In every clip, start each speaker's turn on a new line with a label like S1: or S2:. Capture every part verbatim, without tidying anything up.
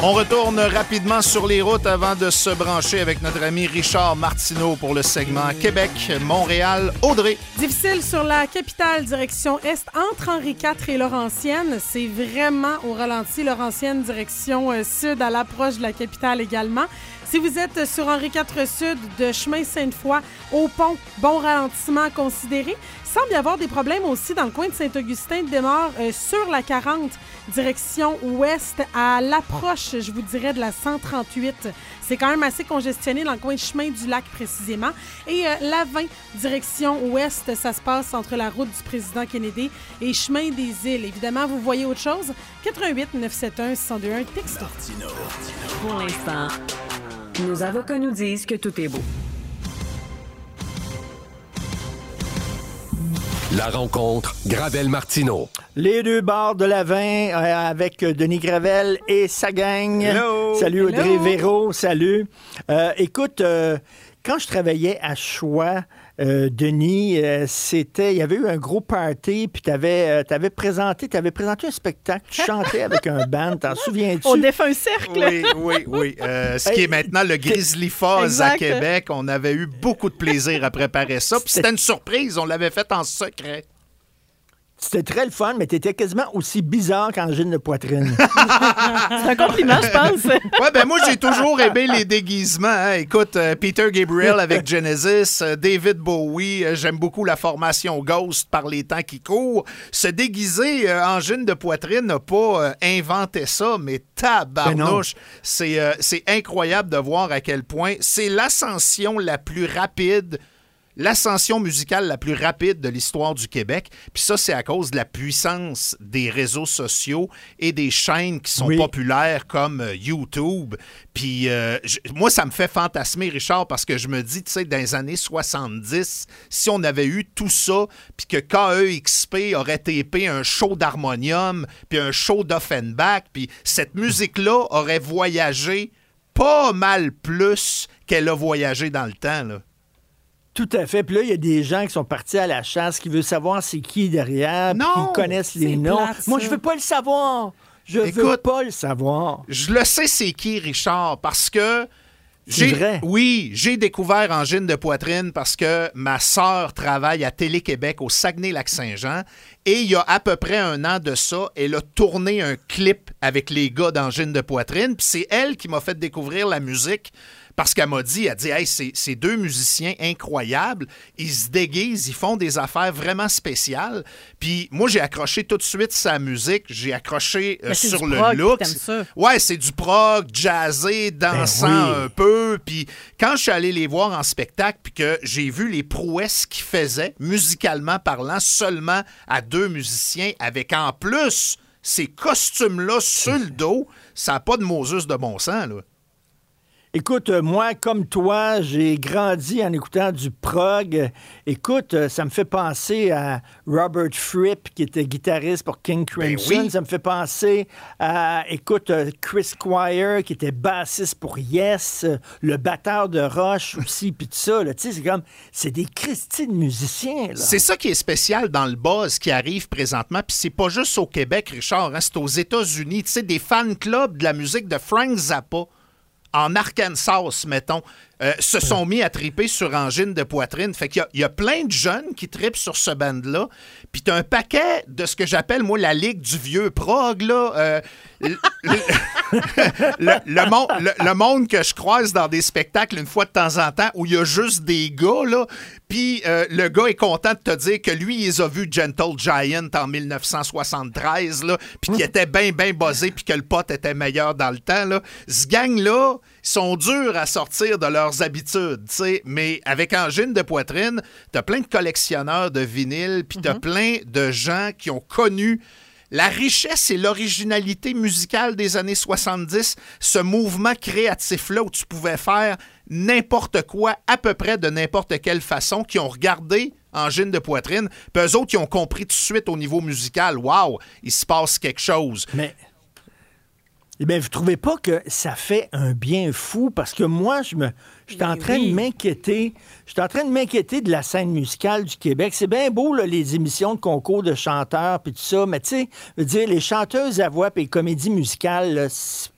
S1: On retourne rapidement sur les routes avant de se brancher avec notre ami Richard Martineau pour le segment Québec, Montréal, Audrey.
S2: Difficile sur la capitale, direction est, entre Henri quatre et Laurentienne. C'est vraiment au ralenti. Laurentienne, direction euh, sud, à l'approche de la capitale également. Si vous êtes sur Henri quatre Sud, de chemin Sainte-Foy au pont, bon ralentissement à considérer. Il semble y avoir des problèmes aussi dans le coin de Saint-Augustin-de-Desmaures euh, sur la quarante, direction ouest, à l'approche, je vous dirais, de la cent trente-huit. C'est quand même assez congestionné dans le coin de chemin du lac précisément. Et euh, la vingt, direction ouest, ça se passe entre la route du président Kennedy et chemin des îles. Évidemment, vous voyez autre chose? quatre-vingt-huit neuf cent soixante-et-un six cent deux un texto.
S3: Pour l'instant, nos avocats nous disent que tout est beau.
S4: La rencontre Gravel-Martineau.
S5: Les deux bars de la vingt euh, avec Denis Gravel et sa gang.
S1: Hello!
S5: Salut Audrey
S2: Hello!
S5: Véro, salut. Euh, écoute, euh, quand je travaillais à Choix, euh, Denis, euh, c'était, il y avait eu un gros party, puis tu avais euh, présenté, t'avais présenté un spectacle, tu chantais avec un band, t'en souviens-tu?
S2: Au défunt cercle.
S1: Oui, oui, oui. Euh, ce qui est maintenant le Grizzly Fuzz à Québec. On avait eu beaucoup de plaisir à préparer ça. Puis c'était une surprise. On l'avait fait en secret.
S5: C'était très le fun, mais t'étais quasiment aussi bizarre qu'Angine de poitrine.
S2: C'est un compliment, je pense.
S1: Ouais, ben moi, j'ai toujours aimé les déguisements. Hein. Écoute, euh, Peter Gabriel avec Genesis, euh, David Bowie, euh, j'aime beaucoup la formation Ghost par les temps qui courent. Se déguiser euh, Angine de poitrine n'a pas euh, inventé ça, mais tabarnouche, c'est euh, c'est incroyable de voir à quel point c'est l'ascension la plus rapide L'ascension musicale la plus rapide de l'histoire du Québec. Puis ça, c'est à cause de la puissance des réseaux sociaux et des chaînes qui sont
S5: oui.
S1: populaires comme euh, YouTube. Puis euh, je, moi, ça me fait fantasmer, Richard, parce que je me dis, tu sais, dans les années soixante-dix, si on avait eu tout ça, puis que K E X P aurait tapé un show d'harmonium, puis un show d'Offenbach, puis cette musique-là aurait voyagé pas mal plus qu'elle a voyagé dans le temps, là.
S5: Tout à fait. Puis là, il y a des gens qui sont partis à la chasse, qui veulent savoir c'est qui derrière, puis qui connaissent les noms.
S2: Plate,
S5: Moi, je veux pas le savoir. Je Écoute, veux pas le savoir.
S1: Je le sais c'est qui, Richard, parce que...
S5: C'est
S1: j'ai,
S5: vrai?
S1: Oui, j'ai découvert Angine de poitrine parce que ma sœur travaille à Télé-Québec au Saguenay-Lac-Saint-Jean et il y a à peu près un an de ça, elle a tourné un clip avec les gars d'Angine de poitrine, puis c'est elle qui m'a fait découvrir la musique. Parce qu'elle m'a dit, elle dit, hey, c'est, c'est deux musiciens incroyables, ils se déguisent, ils font des affaires vraiment spéciales. Puis moi, j'ai accroché tout de suite sa musique, j'ai accroché euh, sur le
S2: prog,
S1: look.
S2: t'aimes ça.
S1: Ouais, c'est du prog, jazzé, dansant
S5: Ben oui.
S1: un peu. Puis quand je suis allé les voir en spectacle, puis que j'ai vu les prouesses qu'ils faisaient, musicalement parlant, seulement à deux musiciens, avec en plus ces costumes-là sur le dos, ça n'a pas de Moses de bon sens, là.
S5: Écoute, euh, moi, comme toi, j'ai grandi en écoutant du prog. Écoute, euh, ça me fait penser à Robert Fripp, qui était guitariste pour King Crimson.
S1: Ben oui.
S5: Ça me fait penser à, écoute, euh, Chris Squire, qui était bassiste pour Yes, euh, le batteur de Rush aussi, puis tout ça. Tu sais, c'est comme, c'est des Christy de musiciens, là.
S1: C'est ça qui est spécial dans le buzz qui arrive présentement, puis c'est pas juste au Québec, Richard, hein, c'est aux États-Unis. Tu sais, des fan clubs de la musique de Frank Zappa, en Arkansas, mettons, euh, se sont mis à triper sur Angine de poitrine. Fait qu'il y a, il y a plein de jeunes qui tripent sur ce band-là. Puis t'as un paquet de ce que j'appelle, moi, la ligue du vieux prog, là. Euh, le, le, le, le, monde, le, le monde que je croise dans des spectacles une fois de temps en temps où il y a juste des gars, là. Puis euh, le gars est content de te dire que lui, il les a vus Gentle Giant en dix-neuf cent soixante-treize, là. Puis qu'il était bien, bien buzzé, puis que le pote était meilleur dans le temps, là. Ce gang-là, ils sont durs à sortir de leurs habitudes, tu sais, mais avec Angine de poitrine, t'as plein de collectionneurs de vinyles, puis t'as mm-hmm. plein de gens qui ont connu la richesse et l'originalité musicale des années soixante-dix, ce mouvement créatif-là où tu pouvais faire n'importe quoi, à peu près de n'importe quelle façon, qui ont regardé Angine de poitrine, puis eux autres, qui ont compris tout de suite au niveau musical, waouh, il se passe quelque chose.
S5: Mais... Eh bien, vous trouvez pas que ça fait un bien fou? Parce que moi, je me, je suis en train oui. de m'inquiéter. Je suis en train de m'inquiéter de la scène musicale du Québec. C'est bien beau, là, les émissions de concours de chanteurs puis tout ça, mais tu sais, je veux dire, les chanteuses à voix puis les comédies musicales, là,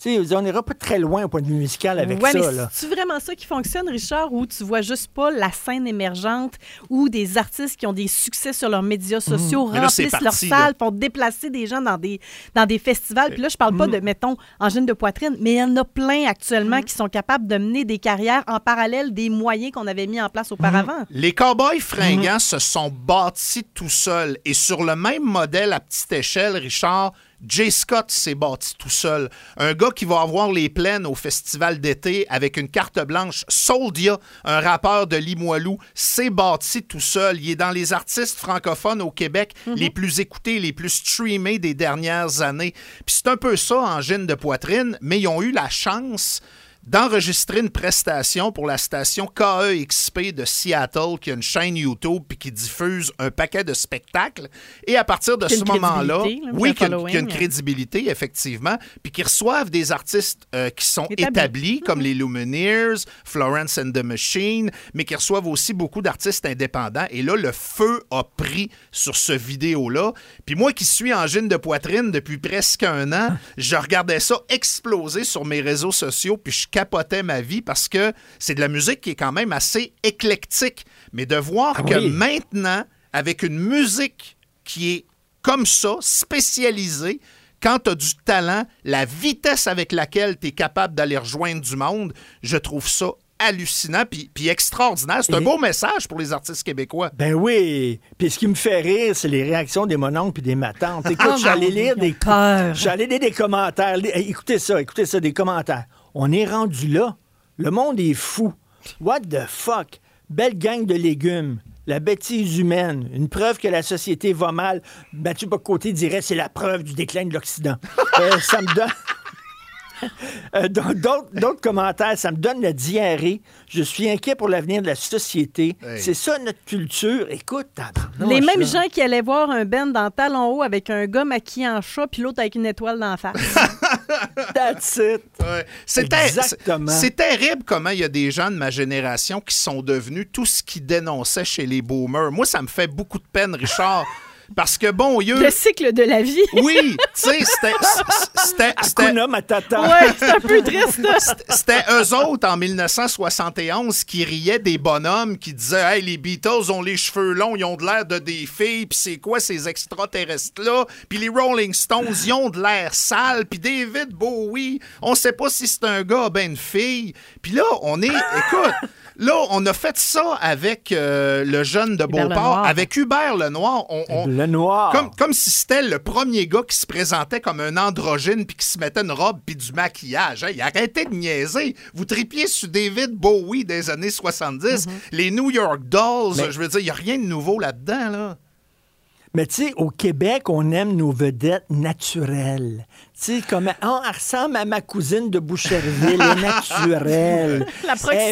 S5: Tu sais, on n'ira pas très loin au point de vue musical avec
S6: ouais,
S5: ça.
S6: Mais
S5: là.
S6: c'est-tu vraiment ça qui fonctionne, Richard, ou tu vois juste pas la scène émergente ou des artistes qui ont des succès sur leurs médias sociaux,
S1: Mais là, c'est
S6: remplissent leurs
S1: parti,
S6: salles,
S1: là.
S6: font déplacer des gens dans des, dans des festivals. Puis là, je parle pas de, mettons, angine de poitrine, mais il y en a plein actuellement qui sont capables de mener des carrières en parallèle des moyens qu'on avait mis en place auparavant.
S1: Les Cowboys fringants se sont bâtis tout seuls. Et sur le même modèle à petite échelle, Richard, Jay Scott s'est bâti tout seul. Un gars qui va avoir les plaines au festival d'été avec une carte blanche. Souldia, un rappeur de Limoilou, s'est bâti tout seul. Il est dans les artistes francophones au Québec mm-hmm. les plus écoutés, les plus streamés des dernières années. Puis c'est un peu ça, Angine de poitrine, mais ils ont eu la chance d'enregistrer une prestation pour la station K E X P de Seattle, qui a une chaîne YouTube puis qui diffuse un paquet de spectacles. Et à partir de ce moment-là,
S6: là,
S1: oui, qui a, qui a une crédibilité, effectivement, puis qui reçoivent des artistes euh, qui sont établis, établis comme mm-hmm. les Lumineers, Florence and the Machine, mais qui reçoivent aussi beaucoup d'artistes indépendants. Et là, le feu a pris sur ce vidéo-là. Puis moi qui suis angine de poitrine depuis presque un an, je regardais ça exploser sur mes réseaux sociaux, puis je capotais ma vie parce que c'est de la musique qui est quand même assez éclectique. Mais de voir ah que oui. maintenant, avec une musique qui est comme ça, spécialisée, quand tu as du talent, la vitesse avec laquelle tu es capable d'aller rejoindre du monde, je trouve ça hallucinant puis, puis extraordinaire. C'est Et... un beau message pour les artistes québécois.
S5: Ben oui. Puis ce qui me fait rire, c'est les réactions des mononcles puis des matantes. Écoute, oh, j'allais lire des j'allais lire des commentaires. Écoutez ça, écoutez ça, des commentaires. On est rendu là. Le monde est fou. What the fuck? Belle gang de légumes. La bêtise humaine. Une preuve que la société va mal. Mathieu Bocoté dirait c'est la preuve du déclin de l'Occident. euh, ça me donne... Euh, d'autres, d'autres commentaires, ça me donne la diarrhée. Je suis inquiet pour l'avenir de la société. Hey. C'est ça notre culture. Écoute,
S6: non, les mêmes là. gens qui allaient voir un band dans Talon Haut avec un gars maquillé en chat puis l'autre avec une étoile dans la face.
S5: That's it.
S1: Ouais. C'est, Exactement. C'est, c'est terrible comment il y a des gens de ma génération qui sont devenus tout ce qu'ils dénonçaient chez les boomers. Moi, ça me fait beaucoup de peine, Richard. Parce que, bon, il y a...
S6: Le cycle de la vie.
S1: Oui, tu sais, c'était... c'était, c'était
S5: Hakuna Matata.
S6: Oui, c'est un peu triste.
S1: C'était, c'était eux autres, en dix-neuf cent soixante et onze, qui riaient des bonhommes qui disaient « Hey, les Beatles ont les cheveux longs, ils ont de l'air de des filles, puis c'est quoi ces extraterrestres-là? Puis les Rolling Stones, ils ont de l'air sale, puis David Bowie, on sait pas si c'est un gars ou ben une fille. » Puis là, on est... Écoute... Là, on a fait ça avec euh, le jeune de Beauport, avec Hubert Lenoir. On, on,
S5: Lenoir.
S1: Comme, comme si c'était le premier gars qui se présentait comme un androgyne puis qui se mettait une robe puis du maquillage. Hey, arrêtez de niaiser. Vous tripiez sur David Bowie des années soixante-dix, mm-hmm. les New York Dolls. Mais... Je veux dire, il n'y a rien de nouveau là-dedans, là.
S5: Mais tu sais, au Québec, on aime nos vedettes naturelles. Tu sais, comme oh, elle ressemble à ma cousine de Boucherville, elle est naturelle.
S6: La proximité.